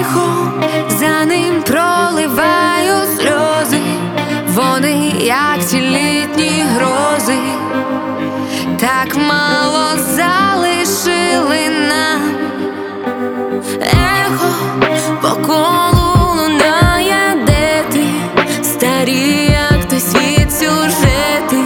тихо за ним проливаю сльози, вони, як ті літні грози, так мало залишили нам. Ехо по колу лунає, де ти, старі, як той світ, сюжети.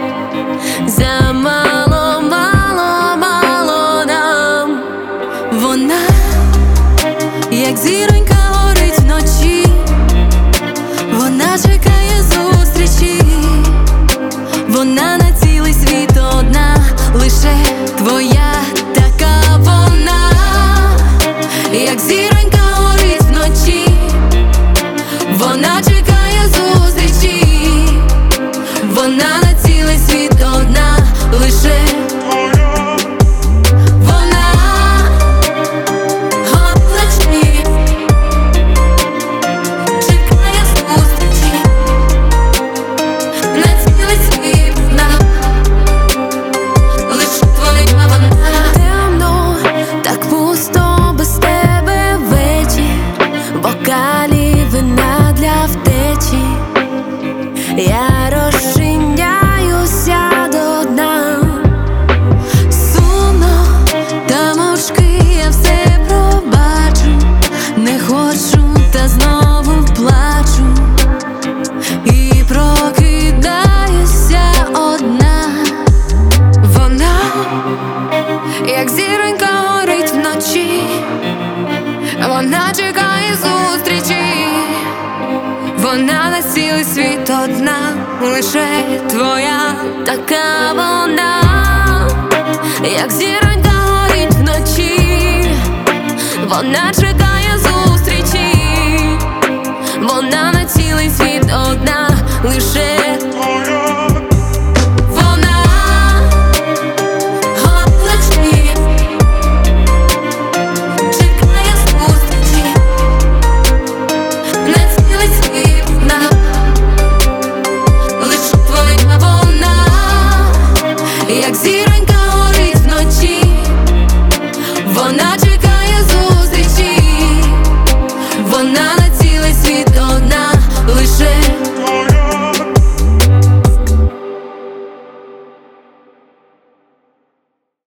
Замало, мало, мало нам. Вона, як зіронька, горить вночі, вона чекає зустрічі, вона на цілий світ одна, лише твоя така вона. Як зіронька горить вночі, вона чекає зустрічі, вона на цілий світ одна, лише вона. Вночі чекає зустрічі, на цілий світ одна, лише твоя вона. Темно, так пусто без тебе вечір, бокалі вина для втечі. Я розчиняюся до дна. Сумно, та мовчки я все пробачу, не хочу, та знову плачу, і прокидаюся одна. Вона, як зіронька, горить вночі, вона чекає зустрічі, вона на цілий світ одна, лише твоя така вона. Як зіронька горить вночі, вона чекає зустрічі, вона на цілий світ одна, лише